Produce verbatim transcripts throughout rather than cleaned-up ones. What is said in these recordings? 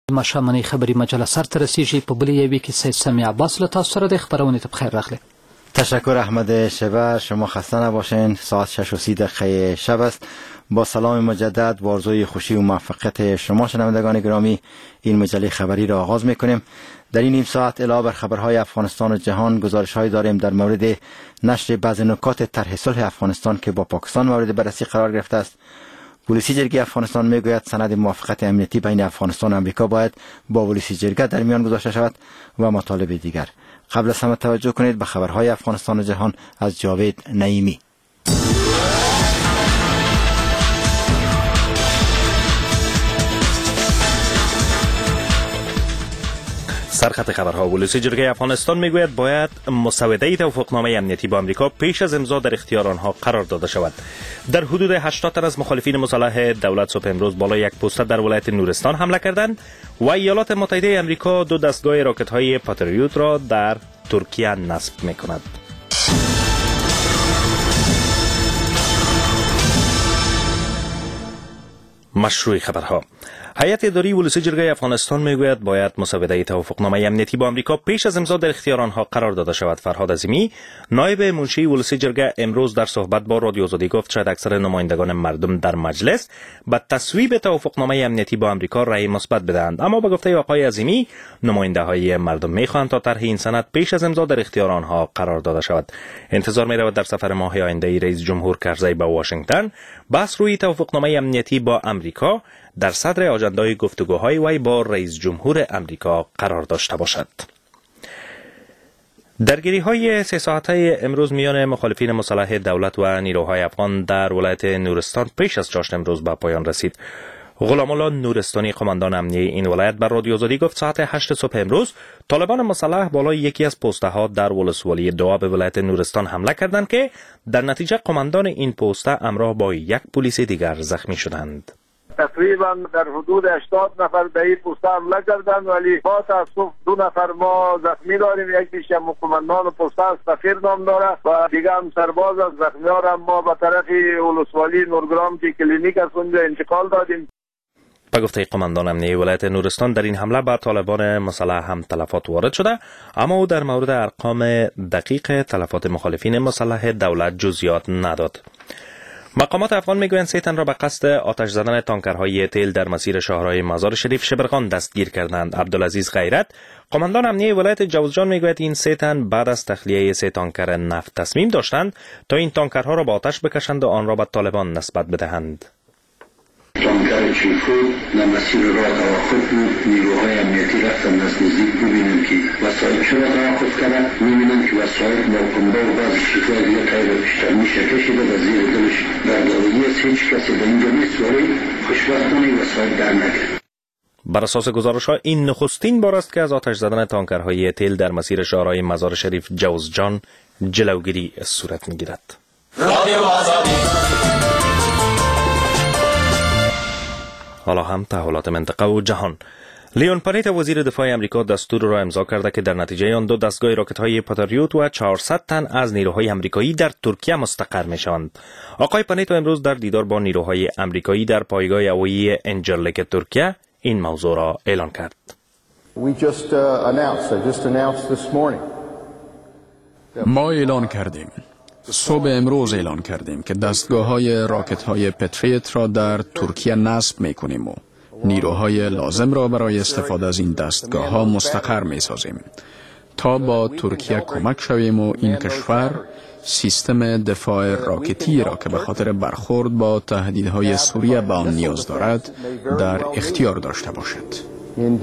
مشامنی خبری مجله سر ترسیجی په بلې یوې کې سید سمیع عباس له تاسو سره د خبرونې ته بخیر راغلی. تشکر احمد شبه. شما خسته نباشین. ساعت شش و سی دقیقه شب است. با سلام مجدد و آرزوی خوشی و موفقیت شما شنوندگان گرامی این مجله خبری را آغاز میکنیم. در این نیم ساعت علاوه بر خبرهای افغانستان و جهان گزارش‌هایی داریم در مورد نشر بعضی نکات طرح صلح افغانستان که با پاکستان مورد بررسی قرار گرفته است. پلیسی جرگه افغانستان میگوید سند موافقت امنیتی بین افغانستان و امریکا باید با پلیسی جرگه در میان گذاشته شود و مطالب دیگر. قبل از همه توجه کنید به خبرهای افغانستان و جهان از جاوید نعیمی. سرخط خبرها. پلیسی جرگه افغانستان میگوید باید مسوده توافقنامه امنیتی با آمریکا پیش از امضا در اختیار آنها قرار داده شود. در حدود هشتاد تن از مخالفین مسلح دولت صبح امروز بالای یک پوسته در ولایت نورستان حمله کردند و ایالات متحده آمریکا دو دستگاه راکت های پاتریوت را در ترکیه نصب میکند. مشروع خبرها. هیئت اداری پلیسی جرگه افغانستان میگوید باید مسوده توافقنامه امنیتی با آمریکا پیش از امضا در اختیار آنها قرار داده شود. فرهاد عظیمی نایب منشی پلیسی جرگه امروز در صحبت با رادیو آزادی گفت شاید اکثر نمایندگان مردم در مجلس به تصویب توافقنامه امنیتی با آمریکا رأی مثبت بدهند، اما به گفته آقای عظیمی نماینده های مردم میخواهند تا طرح این سند پیش از امضا در اختیار آنها قرار داده شود. انتظار میرود در سفر ماه آینده رئیس جمهور کرزی به واشنگتن بحث روی توافقنامه امنیتی با آمریکا در صدر آجندای گفتگوهای وی با رئیس جمهور امریکا قرار داشته باشد. درگیری های سه ساعته امروز میان مخالفین مسلح دولت و نیروهای افغان در ولایت نورستان پیش از چاشت امروز به پایان رسید. غلام الله نورستانی قماندان امنیه این ولایت بر رادیو آزادی گفت ساعت هشت صبح امروز طالبان مسلح بالای یکی از پسته ها در ولسوالی دواب ولایت نورستان حمله کردند که در نتیجه قماندان این پسته همراه با یک پلیس دیگر زخمی شدند. تقریبا در حدود هشتاد نفر به این پوسته حمله کردند، ولی با تاسف دو نفر ما زخمی داریم. یکیش هم قماندان پوسته است، سفیر نام داره، و دیگه هم سرباز از زخمی ها را ما به طرف ولسوالی نورگرام که کلینیک است اونجا انتقال دادیم. به گفته قماندان امنیه ولایت نورستان در این حمله بر طالبان مسلح هم تلفات وارد شده، اما او در مورد ارقام دقیق تلفات مخالفین مسلح دولت جزئیات نداد. مقامات افغان میگویند سه تن را به قصد آتش زدن تانکرهای تیل در مسیر شاهراه مزار شریف شبرغان دستگیر کردند. عبدالعزیز غیرت قماندان امنیه ولایت جوزجان میگوید این سه تن بعد از تخلیه سه تانکر نفت تصمیم داشتند تا این تانکرها را با آتش بکشند و آن را به طالبان نسبت بدهند. تانکر چیفو در مسیر راه توقف بود. نیروهای امنیتی رفتن از نزدیک ببینن که وسایل چرا توقف کردن. میبینن که وسایل مالکنده و بعضی چیفای دیگه تایر بیشتر میشه کشیده و زیر دلش برداری است. هیچ کسی به اینجا نیست ولی خوشبختانه وسایل در نگرد. بر اساس گزارش‌ها این نخستین بار است که از آتش زدن تانکرهای تیل در مسیر شاهراه مزار شریف جوزجان جلوگیری صورت میگیرد. رادیو آزادی. حالا هم تحولات منطقه و جهان. لیون پانیت وزیر دفاع امریکا دستور را امضا کرده که در نتیجه آن دو دستگاه راکت‌های پاتریوت و چهارصد تن از نیروهای امریکایی در ترکیه مستقر می‌شوند. آقای پانیت امروز در دیدار با نیروهای امریکایی در پایگاه هوایی انجرلک ترکیه این موضوع را اعلان کرد. ما اعلان کردیم. صبح امروز اعلان کردیم که دستگاه های راکت های پتریت را در ترکیه نصب می کنیم و نیروهای لازم را برای استفاده از این دستگاه ها مستقر می سازیم تا با ترکیه کمک شویم و این کشور سیستم دفاع راکتی را که به خاطر برخورد با تهدیدهای سوریه به آن نیاز دارد در اختیار داشته باشد.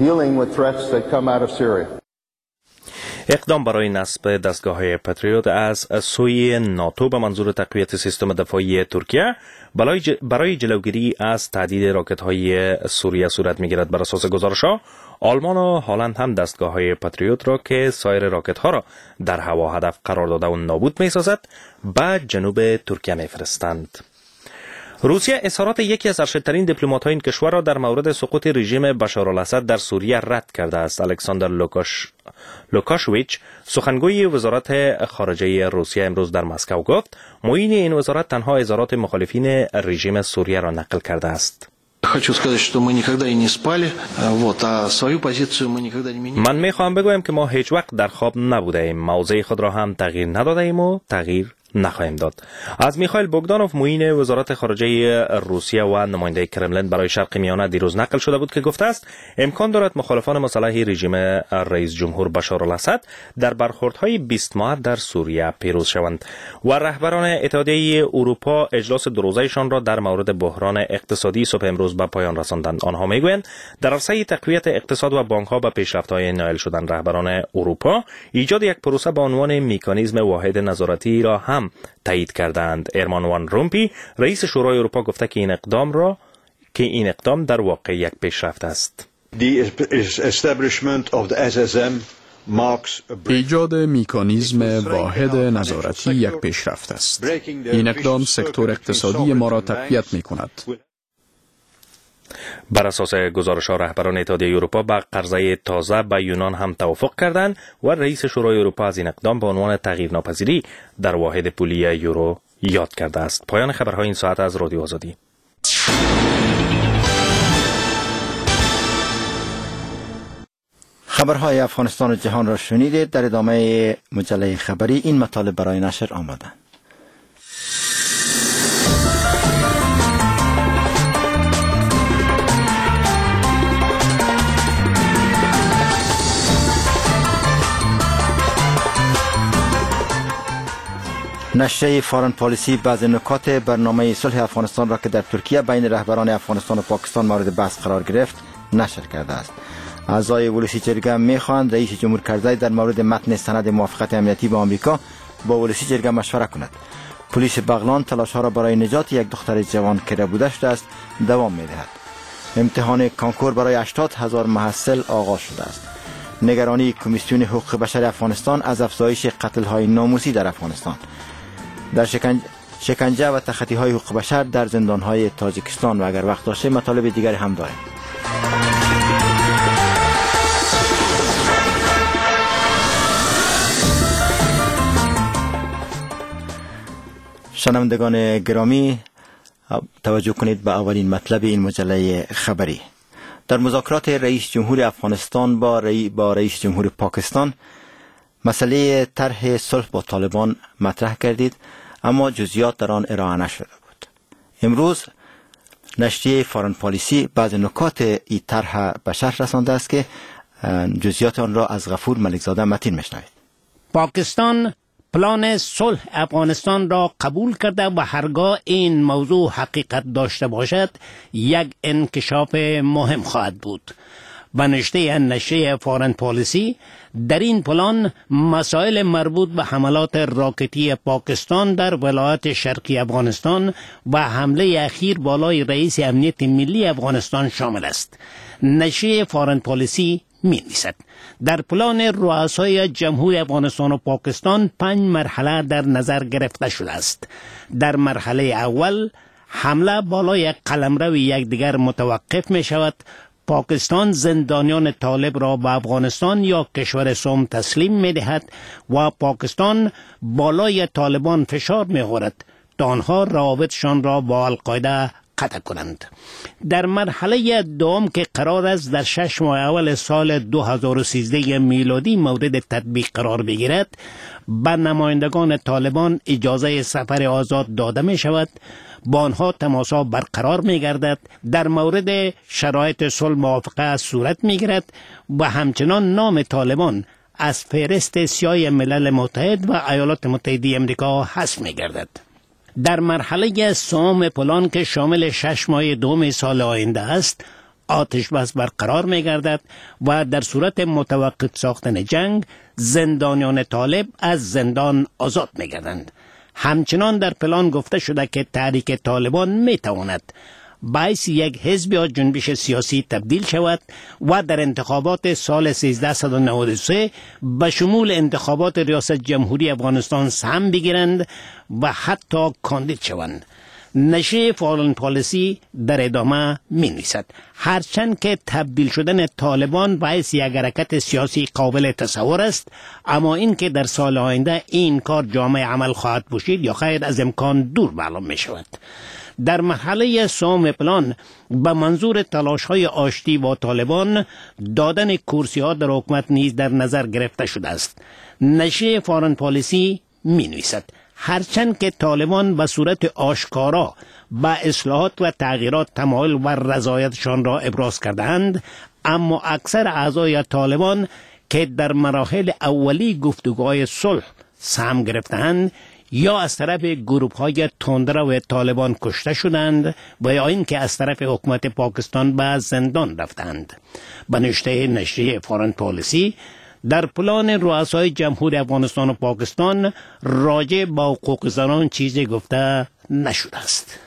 اقدام برای نصب دستگاه‌های پاتریوت از سوی ناتو به منظور تقویت سیستم دفاعی ترکیه برای جلوگیری از تهدید راکت‌های سوریه صورت می‌گیرد. بر اساس گزارش‌ها آلمان و هلند هم دستگاه‌های پاتریوت را که سایر راکت‌ها را در هوا هدف قرار داده و نابود می‌سازد به جنوب ترکیه می‌فرستند. روسیه اظهارات یکی از ارشدترین دیپلمات‌های این کشور را در مورد سقوط رژیم بشارالاسد در سوریه رد کرده است. الکساندر لوکاش لوکاشویچ سخنگوی وزارت خارجه روسیه امروز در مسکو گفت معین این وزارت تنها اظهارات مخالفین رژیم سوریه را نقل کرده است. Хочу сказать, что мы никогда и не спали, вот, а свою позицию мы никогда не меняли. من میخوام بگویم که ما هیچ وقت در خواب نبوده ایم. موضع خود را هم تغییر نداده ایم و تغییر نخواهیم داد. از میخائیل بوگدانوف معین وزارت خارجه روسیه و نماینده کرملین برای شرق میانه دیروز نقل شده بود که گفته است امکان دارد مخالفان مسلح رژیم رئیس جمهور بشار الاسد در برخوردهای بیست ماه در سوریه پیروز شوند و رهبران اتحادیه اروپا اجلاس دو روزه‌شان را در مورد بحران اقتصادی صبح امروز به پایان رساندند. آنها میگویند در عرصه تقویت اقتصاد و بانک‌ها به پیشرفت‌های نائل شدن. رهبران اروپا ایجاد یک پروسه به عنوان مکانیزم واحد نظارتی را هم تایید کردند. ارمان وان رومپی رئیس شورای اروپا گفته که این اقدام را که این اقدام در واقع یک پیشرفت است. ایجاد مکانیزم واحد نظارتی یک پیشرفت است. این اقدام سکتور اقتصادی ما را تقویت می کند. بر اساس گزارش ها رهبران اتحادیه اروپا با قرضه تازه به یونان هم توافق کردند و رئیس شورای اروپا از این اقدام به عنوان تغییرناپذیری در واحد پولی یورو یاد کرده است. پایان خبرهای این ساعت از رادیو آزادی. خبرهای افغانستان و جهان را شنیدید. در ادامه مجله خبری این مطالب برای نشر آمدند. نشریه فارن پالیسی بعض نکات برنامه صلح افغانستان را که در ترکیه بین رهبران افغانستان و پاکستان مورد بحث قرار گرفت نشر کرده است. اعضای ولسی جرگه میخواهند رئیس جمهور کرزی در مورد متن سند موافقت امنیتی با آمریکا با ولسی جرگه مشوره کند. پلیس بغلان تلاش‌ها را برای نجات یک دختر جوان که ربوده شده است دوام می‌دهد. امتحان کانکور برای هشتاد هزار محصل آغاز شده است. نگرانی کمیسیون حقوق بشر افغانستان از افزایش قتل‌های ناموسی در افغانستان. در شکنج... شکنجه و تخطی‌های حقوق بشر در زندان‌های تاجیکستان و اگر وقت باشه مطالب دیگری هم داریم. شنوندگان گرامی توجه کنید به اولین مطلب این مجله خبری. در مذاکرات رئیس جمهور افغانستان با, رئی... با رئیس جمهور پاکستان مسئله طرح صلح با طالبان مطرح کردید اما جزئیات در آن ارائه نشده بود. امروز نشریه فارن پالیسی بعض نکات این طرح به شرح رسانده است که جزئیات آن را از غفور ملکزاده متین میشنوید. پاکستان پلان صلح افغانستان را قبول کرده و هرگاه این موضوع حقیقت داشته باشد یک انکشاف مهم خواهد بود. به نشته نشریه فارن پالیسی در این پلان مسائل مربوط به حملات راکتی پاکستان در ولایت شرقی افغانستان و حمله اخیر بالای رئیس امنیت ملی افغانستان شامل است. نشریه فارن پالیسی می نویسد در پلان رؤسای جمهور افغانستان و پاکستان پنج مرحله در نظر گرفته شده است. در مرحله اول حمله بالای قلمرو یکدیگر متوقف می شود. پاکستان زندانیان طالب را به افغانستان یا کشور سوم تسلیم می دهد و پاکستان بالای طالبان فشار می آورد تا آنها روابطشان را با القاعده قطع کنند. در مرحله دوم که قرار است در شش ماه اول سال دو هزار و سیزده میلادی مورد تطبیق قرار بگیرد، به نمایندگان طالبان اجازه سفر آزاد داده می شود، با آنها تماسها برقرار می گردد، در مورد شرایط صلح موافقه صورت می گیرد و همچنان نام طالبان از فهرست سیاه ملل متحد و ایالات متحده امریکا حذف می گردد. در مرحله سوم پلان که شامل شش ماه دوم سال آینده است، آتش بس برقرار می گردد و در صورت متوقف ساختن جنگ زندانیان طالب از زندان آزاد می گردند. همچنان در پلان گفته شده که تحریک طالبان می تواند باعث یک حزب یا جنبش سیاسی تبدیل شود و در انتخابات سال سیزده نود و سه به شمول انتخابات ریاست جمهوری افغانستان سهم بگیرند و حتی کاندید شوند. نشریه فارن پالیسی در ادامه می نویسد هرچند که تبدیل شدن طالبان باعث یک حرکت سیاسی قابل تصور است، اما این که در سال آینده این کار جامع عمل خواهد پوشید یا خیر از امکان دور معلوم می شود. در مرحله سوم پلان به منظور تلاش های آشتی با طالبان دادن کرسی ها در حکومت نیز در نظر گرفته شده است. نشریه فارن پالیسی می نویسد هرچند که طالبان به صورت آشکارا با اصلاحات و تغییرات تمایل و رضایتشان را ابراز کردند، اما اکثر اعضای طالبان که در مراحل اولی گفتگوهای صلح سهم گرفتند یا از طرف گروه‌های تندرو طالبان کشته شدند و یا اینکه از طرف حکومت پاکستان به زندان رفتند. به نوشته نشریه فارن پالیسی در پلان رؤسای جمهور افغانستان و پاکستان راجع به حقوق زنان چیزی گفته نشده است.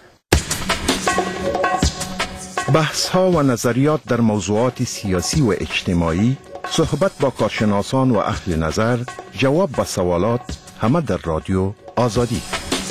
بحث ها و نظریات در موضوعات سیاسی و اجتماعی، صحبت با کارشناسان و اهل نظر، جواب به سوالات، همه در رادیو آزادی.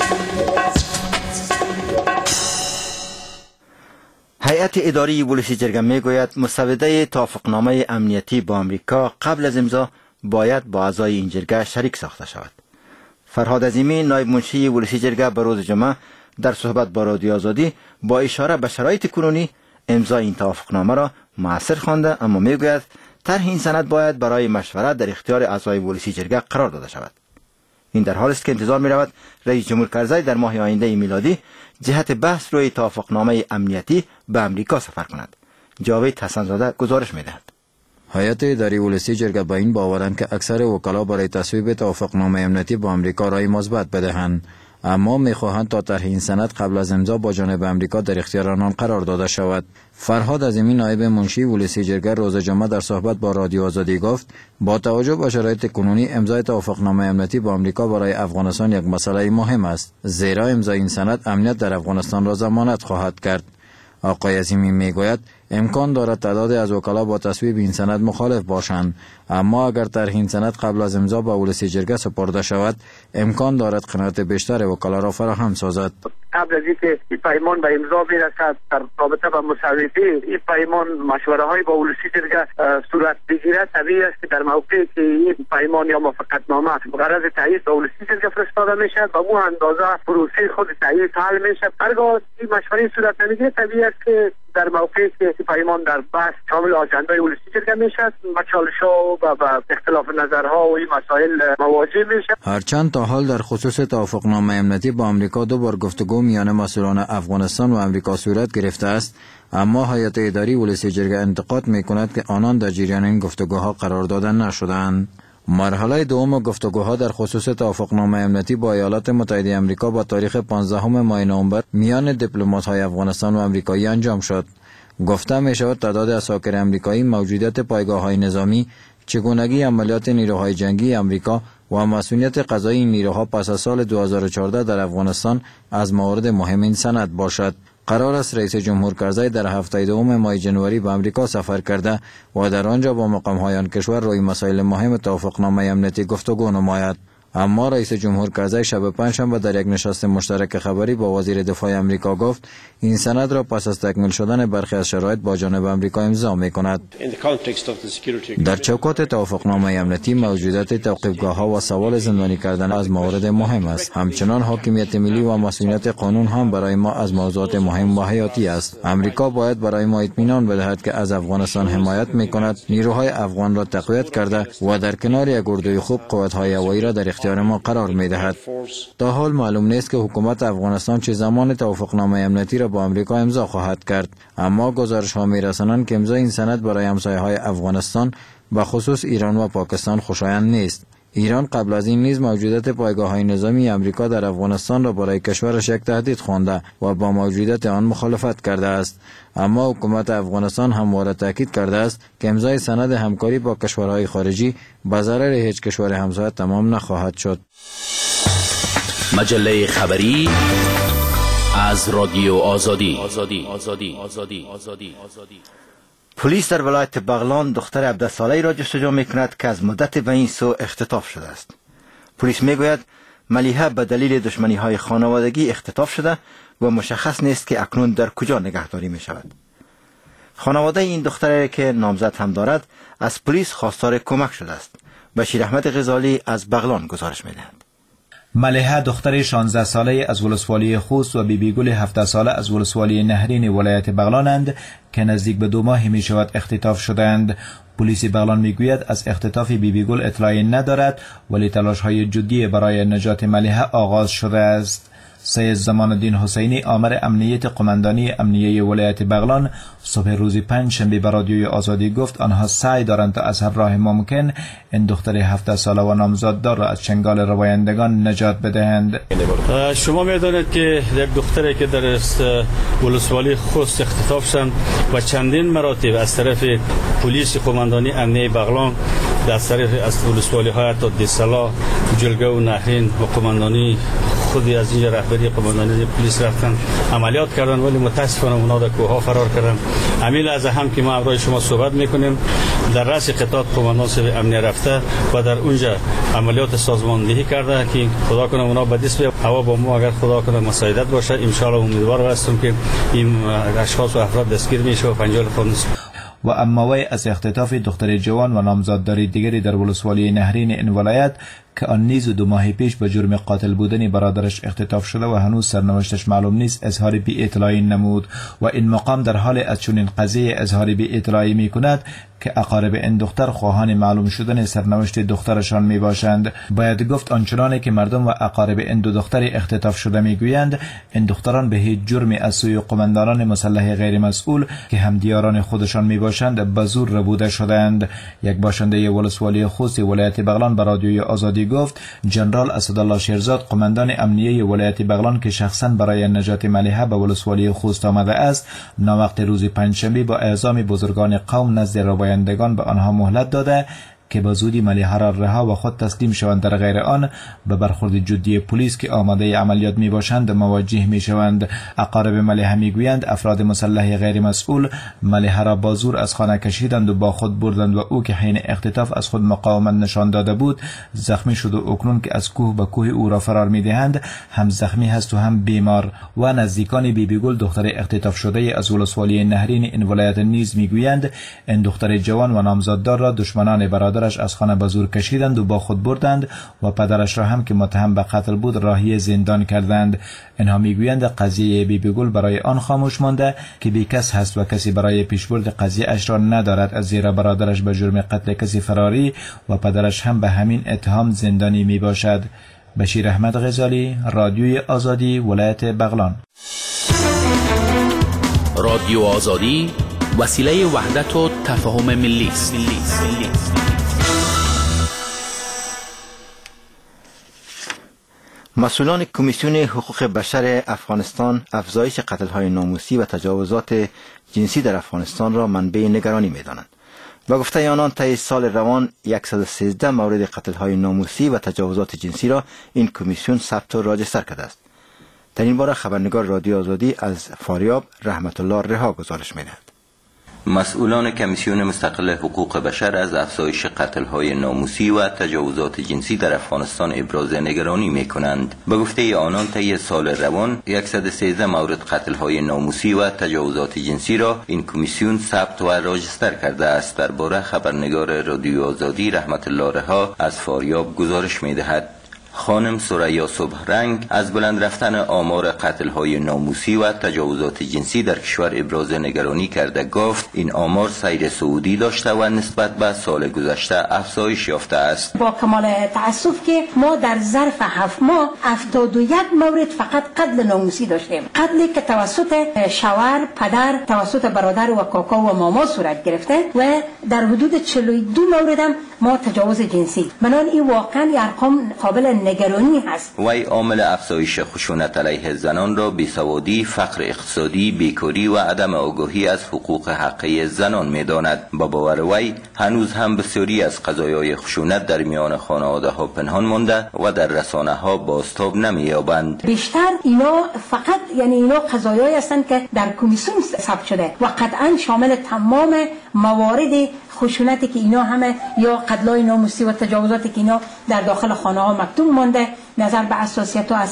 هیئت اداری ولسی جرگه میگوید مسوده توافقنامه امنیتی با آمریکا قبل از امضا باید با اعضای این جرگه شریک ساخته شود. فرهاد عظیمی نایب منشی ولسی جرگه به روز جمعه در صحبت با رادیو آزادی با اشاره به شرایط کنونی امضای این توافقنامه را مؤثر خوانده، اما میگوید طرح این سند باید برای مشورت در اختیار اعضای ولسی جرگه قرار داده شود. این در حالی است که انتظار می رود رئیس جمهور کرزی در ماه آینده میلادی جهت بحث روی توافقنامه امنیتی به امریکا سفر کند. جاوید حسن‌زاده گزارش می دهد. هیئت اداری ولسی جرگه با این باورند که اکثر وکلا برای تصویب توافقنامه امنیتی با امریکا رای مثبت بدهند، اما میخواهند تا طرح این سند قبل از امضا با جانب امریکا در اختیار آنان قرار داده شود. فرهاد عظیمی نایب منشی ولسی جرگه روز جمعه در صحبت با رادیو آزادی گفت با توجه به شرایط کنونی امضای توافقنامه امنیتی با امریکا برای افغانستان یک مسئله مهم است، زیرا امضای این سند امنیت در افغانستان را ضمانت خواهد کرد. آقای عظیمی میگوید امکان دارد تعدادی از وکلا با تصویب این سند مخالف باشند، اما اگر طرح این سند قبل از امضا به ولسی جرگه سپرده شود امکان دارد قناعت بیشتر وکلا را فراهم سازد. قبل از اینکه این پیمان به امضا برسد در رابطه با مسوده این پیمان مشوره های با ولسی جرگه صورت بگیرد، طبیعی است که در موقعی که این پیمان یا موافقتنامه غرض تایید به ولسی جرگه فرستاده میشد با اون اندازه پروسه خود تایید حل میشد. هرگاه این مشوره صورت نمیگیرد طبیعی است که در موقعی که پیمان در بحث شامل آجندای ولسی جرگه میشد مچالش‌ها و با اختلاف نظرها و این مسائل مواجه میشد. هرچند تا حال در خصوص توافقنامه امنیتی با امریکا دو بار گفتگو میان مسئولان افغانستان و امریکا صورت گرفته است، اما هیئت اداری ولسی جرگه انتقاد میکند که آنان در جریان این گفتگوها قرار داده نشدند. مرحله دوم گفتگوها در خصوص توافقنامه امنیتی با ایالات متحده آمریکا با تاریخ پانزدهم ماه نوامبر میان دیپلمات‌های افغانستان و آمریکایی انجام شد. گفته می شود تعداد اساکر آمریکایی، موجودیت پایگاه‌های نظامی، چگونگی عملیات نیروهای جنگی آمریکا و مسئولیت قضایی نیروها پس از سال دو هزار و چهارده در افغانستان از موارد مهم این سند باشد. قرار است رئیس جمهور کرزی در هفته دوم ماه جنوری به آمریکا سفر کرده و در آنجا با مقام‌های آن کشور روی مسائل مهم توافقنامه امنیتی گفتگو نماید. اما رئیس جمهور کرزی شب پنجشنبه در یک نشست مشترک خبری با وزیر دفاع آمریکا گفت این سند را پس از تکمیل شدن برخی از شرایط با جانب آمریکا امضا می‌کند. در چوکات توافقنامه امنیتی موجودیت توقیفگاه‌ها و سوال زندانی کردن از موارد مهم است. همچنان حاکمیت ملی و مسئولیت قانون هم برای ما از موضوعات مهم و حیاتی است. آمریکا باید برای ما اطمینان بدهد که از افغانستان حمایت می‌کند، نیروهای افغان را تقویت کرده و در کنار یک اردوی خوب قوت‌های هوایی را در اختیار ما قرار می‌دهد. تا حال معلوم نیست که حکومت افغانستان چه زمان توافقنامه امنیتی را با آمریکا امضا خواهد کرد، اما گزارش‌ها می‌رسانند که امضای این سند برای همسایه‌های افغانستان به خصوص ایران و پاکستان خوشایند نیست. ایران قبل از این نیز موجودیت پایگاه‌های نظامی آمریکا در افغانستان را برای کشورش یک تهدید خوانده و با موجودیت آن مخالفت کرده است، اما حکومت افغانستان همواره تاکید کرده است که امضای سند همکاری با کشورهای خارجی به ضرر هیچ کشور همسایه تمام نخواهد شد. مجله خبری از رادیو آزادی. آزادی. آزادی. آزادی. آزادی. آزادی. پلیس در ولایت بغلان دختر هفده ساله‌ای را جستجو می‌کند که از مدت به این سو اختطاف شده است. پلیس میگوید ملیحه به دلیل دشمنی‌های خانوادگی اختطاف شده و مشخص نیست که اکنون در کجا نگهداری می‌شود. خانواده این دختر که نامزد هم دارد از پلیس خواستار کمک شده است. بشیر احمد غزالی از بغلان گزارش می‌دهد. ملیحه دختر شانزده ساله از ولسوالی خوست و بیبی گل هفده ساله از ولسوالی نهرین ولایت بغلانند که نزدیک به دو ماه می شود اختطاف شدند. پلیس بغلان میگوید از اختطاف بیبی گل اطلاعی ندارد ولی تلاش های جدی برای نجات ملیحه آغاز شده است. سید زمان الدین حسینی آمر امنیت قماندانی امنیه ولایت بغلان صبح روز پنج شنبه به رادیوی آزادی گفت آنها سعی دارند تا از هر راه ممکن این دختر هفده ساله و نامزاددار را از چنگال روایندگان نجات بدهند. شما میدانید که یک دختری که در ولسوالی خوست اختطاف شد و چندین مراتب از طرف پلیس قماندانی امنیه بغلان از طرف از ولسوالی های تا دیسلا جلگه و نهرین و قماندانی خودی از اینجا رهبری قماندانی پلیس رفتن عملیات کردن ولی متاسفانه اونا در کوه ها فرار کردن. همین لحظه هم که ما امروز شما صحبت میکنیم در رأس قطعات قماندان صاحب امنیه رفته و در اونجا عملیات سازماندهی کرده که خدا کنه اونا به دست بیاد. هوا با ما اگر خدا کنه مساعدت باشه ان شاء الله امیدوار هستم که این اشخاص و افراد دستگیر میشه و پنجاه خانه. و اما وی از اختطاف دختر جوان و نامزادداری دیگری در ولسوالی نهرین این ولایت که آن نیز دو ماه پیش به جرم قاتل بودن برادرش اختطاف شده و هنوز سرنوشتش معلوم نیست اظهار بی اطلاعی نمود و این مقام در حال از چنین قضیه اظهار بی اطلاعی می کند که اقارب این دختر خواهان معلوم شدن سرنوشت دخترشان می باشند. باید گفت آنچنانی که مردم و اقارب این دو دختر اختطاف شده می گویند این دختران به هیچ جرمی از سوی قماندانان مسلح غیر مسئول که همدیاران خودشان می باشند به زور ربوده شدند. یک باشنده ولسوالی خوست ولایت بغلان به رادیوی آزادی گفت جنرال اسدالله شیرزاد قماندان امنیه ولایت بغلان که شخصا برای نجات ملیحه به ولسوالی خوست آمده است ناوقت روز پنجشنبه با اعزام بزرگان قوم نزد روایندگان به آنها مهلت داده که به زودی ملیحه را رها و خود تسلیم شوند، در غیر آن به برخورد جدی پلیس که آماده عملیات می باشند مواجه می شوند. اقارب ملیحه می گویند افراد مسلح غیر مسئول ملیحه را با زور از خانه کشیدند و با خود بردند و او که حین اختطاف از خود مقاومت نشان داده بود زخمی شد و اکنون که از کوه به کوه او را فرار می دهند هم زخمی هست و هم بیمار. و نزدیکان بیبی گل دختر اختطاف شده از ولسوالی نهرین این ولایت نیز می گویند این دختر جوان و نامزاددار را دشمنان برادر از خانه به زور کشیدند و با خود بردند و پدرش را هم که متهم به قتل بود راهی زندان کردند. اینها میگویند قضیه بیبی گل برای آن خاموش مانده که بی کس هست و کسی برای پیشبرد قضیه اش را ندارد، از زیرا برادرش به جرم قتل کسی فراری و پدرش هم به همین اتهام زندانی می باشد. بشیر احمد غزالی، رادیوی آزادی، ولایت بغلان. رادیو آزادی وسیله وحدت و تفاهم ملی است. مسئولان کمیسیون حقوق بشر افغانستان افزایش قتل‌های ناموسی و تجاوزات جنسی در افغانستان را منبع نگرانی می‌دانند. با گفته آنان طی سال روان صد و سیزده مورد قتل‌های ناموسی و تجاوزات جنسی را این کمیسیون ثبت و راجستر کرده است. در این باره خبرنگار رادیو آزادی از فاریاب رحمت الله رها گزارش می‌دهد. مسئولان کمیسیون مستقل حقوق بشر از افزایش قتل‌های ناموسی و تجاوزات جنسی در افغانستان ابراز نگرانی می‌کنند. به گفته آنان طی سال روان صد و سیزده مورد قتل‌های ناموسی و تجاوزات جنسی را این کمیسیون ثبت و راجستر کرده است. درباره خبرنگار رادیو آزادی رحمت الله رها از فاریاب گزارش می‌دهد. خانم سریا صبح رنگ از بلند رفتن آمار قتل‌های ناموسی و تجاوزات جنسی در کشور ابراز نگرانی کرده گفت این آمار سیر صعودی داشته و نسبت به سال گذشته افزایش یافته است. با کمال تأسف که ما در ظرف هفت ماه هفتاد و یک مورد فقط قتل ناموسی داشتیم. قتلی که توسط شوهر، پدر، توسط برادر و کاکا و ماما صورت گرفته و در حدود چهل و دو مورد هم ما تجاوز جنسی. بنان این واقعا ارقام قابل نگرانی هست. وی عامل افزایش خشونت علیه زنان را بیسوادی، فقر اقتصادی، بیکاری و عدم آگاهی از حقوق حقیقی زنان می‌داند. با باور وی هنوز هم بسیاری از قضایای خشونت در میان خانواده‌ها پنهان مانده و در رسانه‌ها بازتاب نمی‌یابند. بیشتر اینا فقط یعنی اینا قضایایی هستند که در کمیسیون ثبت شده و قطعا شامل تمام موارد خشونتی که اینا همه یا قتل‌های ناموسی و تجاوزاتی که اینا در داخل خانه‌ها مکتوب مانده نظر به اساسیت و اصلا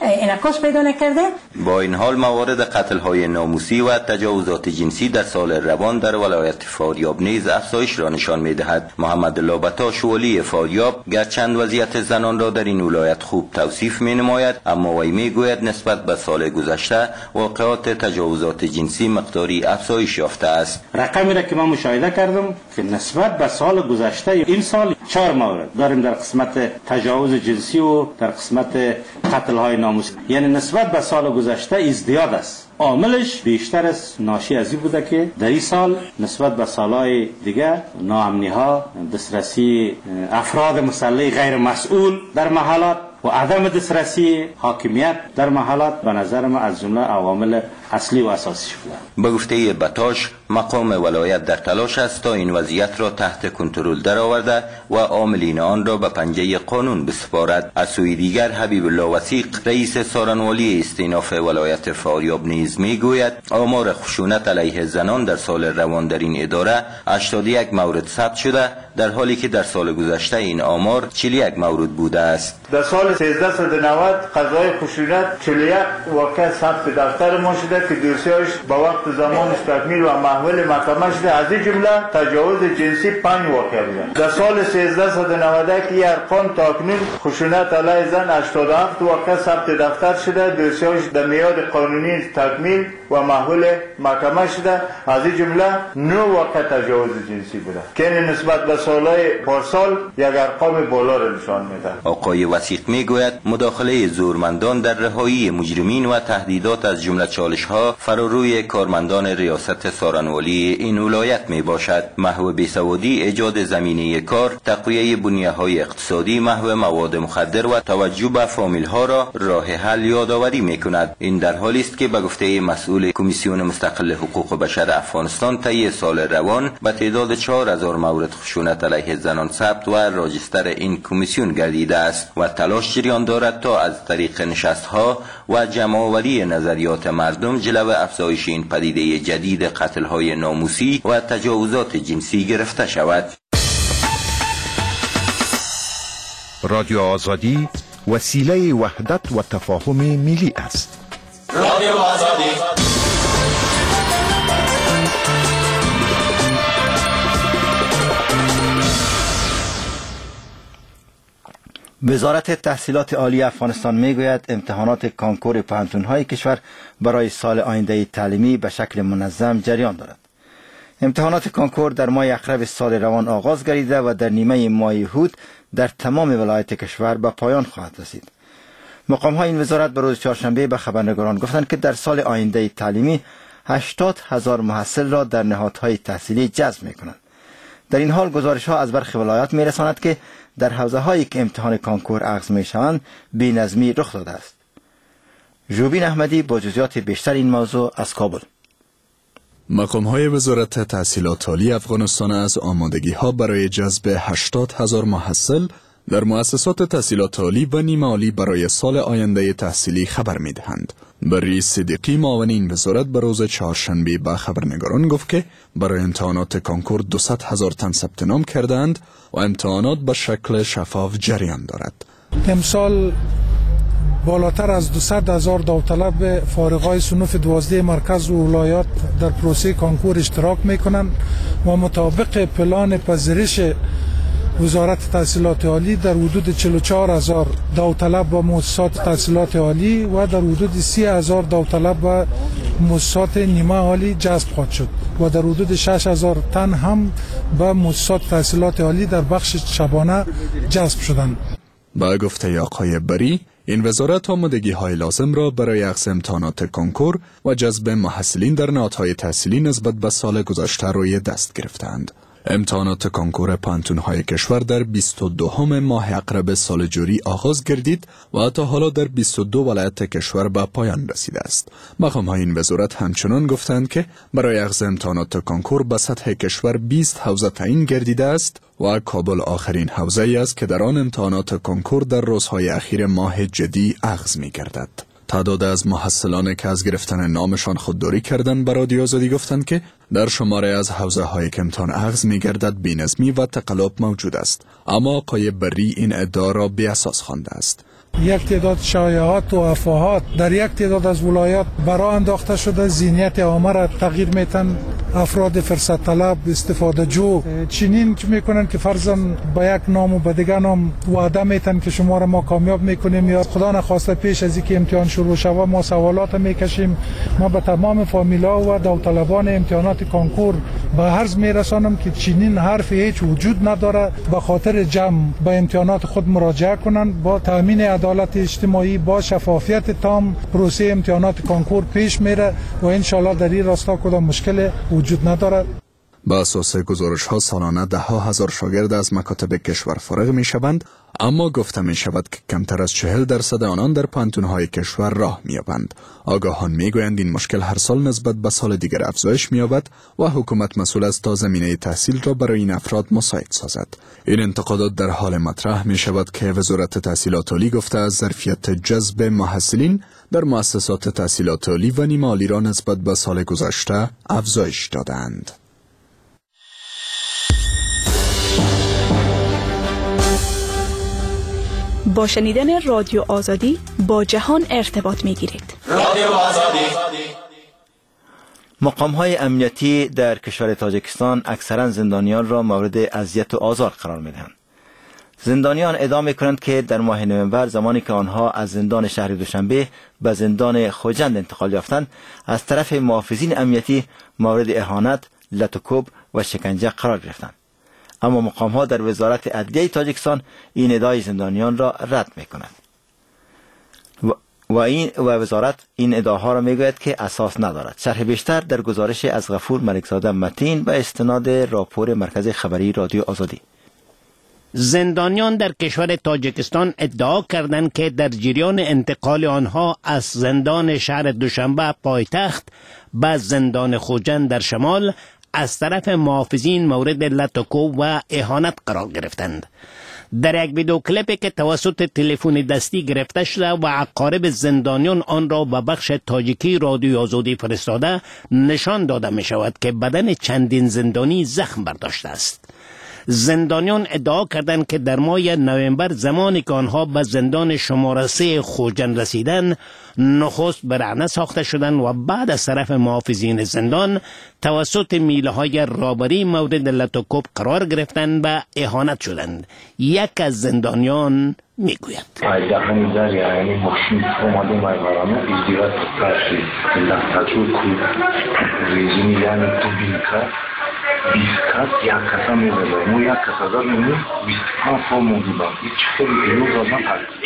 انعکاس پیدا نکرده. با این حال موارد قتل‌های ناموسی و تجاوزات جنسی در سال روان در ولایت فاریاب نیز افزایش را نشان می‌دهد. محمد الله بطاش ولی فاریاب گرچند وضعیت زنان را در این ولایت خوب توصیف می‌نماید، اما وی می‌گوید نسبت به سال گذشته واقعات تجاوزات جنسی مقداری افزایش یافته است. رقمی را که من مشاهده کردم که نسبت به سال گذشته این سال چهار مورد داریم در قسمت تجاوز جنسی و در قسمت قتل‌های ناموسی، یعنی نسبت به سال گذشته ازدیاد است. عاملش بیشتر از ناشی از این بوده که در این سال نسبت به سالهای دیگه ناامنی‌ها، دسترسی افراد مسلح غیر مسئول در محلات و عدم دسترسی حاکمیت در محلات به نظر من از جمله عوامل اصلی و اساسی شده. به گفته بطاش مقام ولایت در تلاش است تا این وضعیت را تحت کنترل درآورده و عاملین آن را به پنجه قانون بسپارد. از سوی دیگر حبیب الله وثیق رئیس سارنوالی استیناف ولایت فاریاب نیز میگوید آمار خشونت علیه زنان در سال روان در این اداره هشتاد و یک مورد ثبت شده، در حالی که در سال گذشته این آمار چهل و یک مورد بوده است. در سال سیزده صد و نود قضای خشونت چهل و یک واقع ثبت دفتر ما شده که دوسیه‌اش با وقت زمانش تکمیل و محول محکمه شده. از این جمله تجاوز جنسی پنج واقع بوده. در سال سیزده صد و نود و یک ارقام تاکنون خشونت علیه زن هشتاد و هفت واقع ثبت دفتر شده، دوسیه‌اش در میاد قانونی تکمیل و محول محکمه شده. از این جمله نه واقع تجاوز جنسی بوده که نسبت به سالهای پارسال یک ارقام بالا را نشان میده. آقای وثیق میگوید مداخله زورمندان در رهایی مجرمین و تهدیدات از جمله چالش‌ها فراروی کارمندان ریاست سارنوالی این ولایت می باشد. محو بیسوادی، ایجاد زمینه کار، تقویه بنیه‌های اقتصادی، محو مواد مخدر و توجه به فامیل‌ها را راه حل یادآوری می‌کند. این در حالی است که به گفته مسئول کمیسیون مستقل حقوق بشر افغانستان طی سال روان به تعداد چهار هزار مورد خشونت علیه زنان ثبت و راجستر این کمیسیون گردیده است و تلاش جریان دارد تا از طریق نشست‌ها و جمع‌آوری نظریات مردم جلو افزایش این پدیده جدید قتل‌های ناموسی و تجاوزات جنسی گرفته شود. رادیو آزادی وسیله وحدت و تفاهم ملی است. رادیو آزادی وزارت تحصیلات عالی افغانستان میگوید امتحانات کانکور پوهنتون‌های کشور برای سال آینده تعلیمی به شکل منظم جریان دارد. امتحانات کانکور در ماه اقرب سال روان آغاز گردیده و در نیمه ماه هود در تمام ولایات کشور به پایان خواهد رسید. مقام‌های این وزارت به روز چهارشنبه به خبرنگاران گفتند که در سال آینده تعلیمی هشتاد هزار محصل را در نهادهای تحصیلی جذب می‌کنند. در این حال گزارش‌ها از برخی ولایات می‌رساند که در حوزه‌هایی که امتحان کانکور اخذ می‌شوند بی‌نظمی رخ داده است. ژوبین احمدی با جزئیات بیشتر این موضوع از کابل. مقام‌های وزارت تحصیلات عالی افغانستان از آمادگی‌ها برای جذب هشتاد هزار محصل در مؤسسات تحصیلات عالی و نیمه عالی برای سال آینده تحصیلی خبر می‌دهند. بری صدیقی معاون این وزارت به روز چهارشنبه به خبرنگاران گفت که برای امتحانات کانکور دویست هزار تن ثبت نام کردند و امتحانات به شکل شفاف جریان دارد. امسال بالاتر از دویست هزار داوطلب فارغای صنوف دوازده مرکز و ولایات در پروسه کانکور اشتراک میکنند و مطابق پلان پذیرش وزارت تحصیلات عالی در حدود چهل و چهار هزار داوطلب و مؤسسات تحصیلات عالی و در حدود سی هزار داوطلب و مؤسسات نیمه عالی جذب خواهد شد و در حدود شش هزار تن هم به مؤسسات تحصیلات عالی در بخش شبانه جذب شدند. با گفته آقای بری، این وزارت آمادگی‌های لازم را برای اخذ امتحانات کانکور و جذب محصلین در نهادهای تحصیلی نسبت به سال گذشته روی دست گرفتند. امتحانات کانکور پوهنتون‌های کشور در بیست و دوم ماه اقرب سال جاری آغاز گردید و تا حالا در بیست و دو ولایت کشور به پایان رسیده است. مقام‌های این وزارت همچنان گفتند که برای اخذ امتحانات کانکور به سطح کشور بیست حوزه تعیین گردیده است و کابل آخرین حوزه‌ای است که در آن امتحانات کانکور در روزهای اخیر ماه جدی اخذ می‌گردد. تعداد از محصلان که از گرفتن نامشان خودداری کردند به رادیو آزادی گفتند که در شماره از حوزه‌های که امتحان اخذ می‌گردد بی‌نظمی و تقلب موجود است، اما آقای بری این ادعا را بی‌اساس خوانده است. یک تعداد شایعات و افواهات در یک تعداد از ولایات برآ انداخته شده، ذهنیت عامه را تغییر میتن. افراد فرصت طلب، استفاده جو چنین که میکنن که فرضاً با یک نام و با دیگر نام وعده میتن که شما را ما کامیاب میکنیم، یا خدا نخواسته پیش از اینکه امتحان شروع شود ما سوالات میکشیم. ما به تمام فامیلا و داوطلبان امتحانات کنکور به عرض میرسانم که چنین حرف هیچ وجود نداره. به خاطر جمع به امتحانات خود مراجعه کنند، با تامین عدالت اجتماعی، با شفافیت تام پروسه امتحانات کنکور پیش میره و ان شاء الله در این راستا کدام مشکل وجود ندارد. با اساس گزارش ها سالانه ده ها هزار شاگرد از مکاتب کشور فارغ می شوند، اما گفته می شود که کمتر از چهل درصد آنان در پانتون های کشور راه می یابند. آگاهان می گویند این مشکل هر سال نسبت به سال دیگر افزایش می یابد و حکومت مسئول است تا زمینه تحصیل را برای این افراد مساعد سازد. این انتقادات در حال مطرح می شود که وزارت تحصیلات عالی گفته از ظرفیت جذب محصلین در مؤسسات تحصیلات عالی و نیمه عالی را نسبت به سال گذشته افزایش دادند. با شنیدن رادیو آزادی با جهان ارتباط می گیرید. رادیو آزادی. مقام‌های امنیتی در کشور تاجیکستان اکثرا زندانیان را مورد اذیت و آزار قرار می‌دهند. زندانیان ادعا می‌کنند که در ماه نوامبر زمانی که آنها از زندان شهر دوشنبه به زندان خوجند انتقال یافتند، از طرف محافظین امنیتی مورد اهانت، لط و کوب و شکنجه قرار گرفتند. اما مقام‌ها در وزارت عدلیه تاجیکستان این ادعای زندانیان را رد می‌کنند و و این و وزارت این ادعاها را میگوید که اساس ندارد. شرح بیشتر در گزارش از غفور ملکزاده متین به استناد راپور مرکز خبری رادیو آزادی. زندانیان در کشور تاجیکستان ادعا کردند که در جریان انتقال آنها از زندان شهر دوشنبه پایتخت به زندان خوجند در شمال از طرف محافظین مورد لط و کوب و اهانت قرار گرفتند. در یک ویدیو کلیپی که توسط تلفن دستی گرفته شده و اقارب زندانیان آن را به بخش تاجیکی رادیو آزادی فرستاده، نشان داده می شود که بدن چندین زندانی زخم برداشته است. زندانیان ادعا کردند که در ماه نوامبر زمانی که آنها به زندان شماره سه خوجند رسیدند، نخست برهنه ساخته شدند و بعد از طرف محافظین زندان توسط میله های رابری مورد لط و کوب قرار گرفتند و اهانت شدند. یک از زندانیان میگوید بیست کس یک کسا میزده مو یک کسا داریم بیست پنج سال موندیم هیچ خیلی ایلو دادن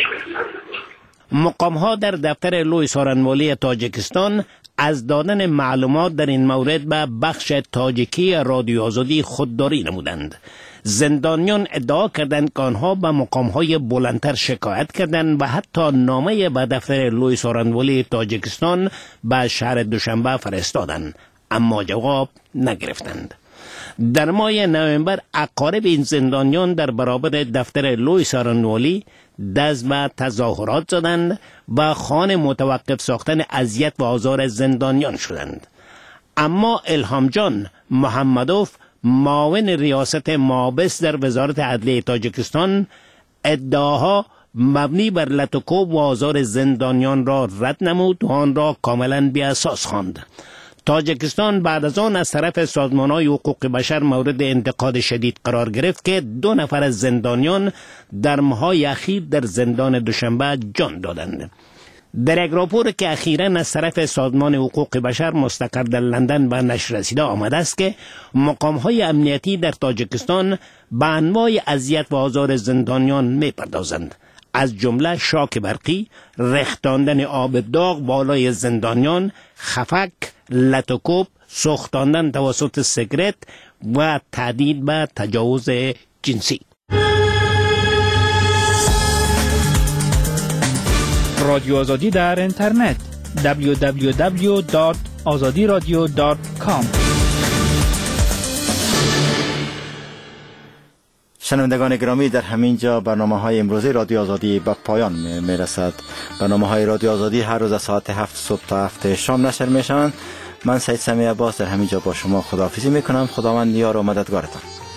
مقام ها در دفتر لوی سارنوالی تاجیکستان از دادن معلومات در این مورد به بخش تاجیکی رادیو آزادی خودداری نمودند. زندانیان ادعا کردند که آنها به مقام های بلندتر شکایت کردند و حتی نامه به دفتر لوی سارنوالی تاجیکستان به شهر دوشنبه فرستادند، اما جواب نگرفتند. در ماه نوامبر اقارب این زندانیان در برابر دفتر لوی سارنوالی دست به تظاهرات زدند و خواهان متوقف ساختن اذیت و آزار زندانیان شدند. اما الهام جان محمدوف، معاون ریاست مابس در وزارت عدلیه تاجیکستان، ادعاها مبنی بر لط و کوب و آزار زندانیان را رد نمود و آن را کاملا بی اساس خواند. تاجیکستان بعد از آن از طرف سازمان‌های حقوق بشر مورد انتقاد شدید قرار گرفت که دو نفر از زندانیان در ماه‌های اخیر در زندان دوشنبه جان دادند. در یک راپور که اخیراً از طرف سازمان حقوق بشر مستقر در لندن به نشر رسیده آمده است که مقام‌های امنیتی در تاجیکستان به انواع اذیت و آزار زندانیان می‌پردازند، از جمله شاک برقی، رختاندن آب داغ بالای زندانیان، خفک، لط و کوب، سوختاندن توسط سیگرت و تهدید به تجاوز جنسی. رادیو آزادی در اینترنت دبلیو دبلیو دبلیو دات آزادی رادیو دات کام. شنوندگان گرامی، در همین جا برنامه های امروزی رادیو آزادی به پایان می رسد. برنامه های رادیو آزادی هر روز از ساعت هفت صبح تا هفت شام نشر می شوند. من سید سمیع عباس در همین جا با شما خداحافظی می کنم. خداوند یار و مددگارتان.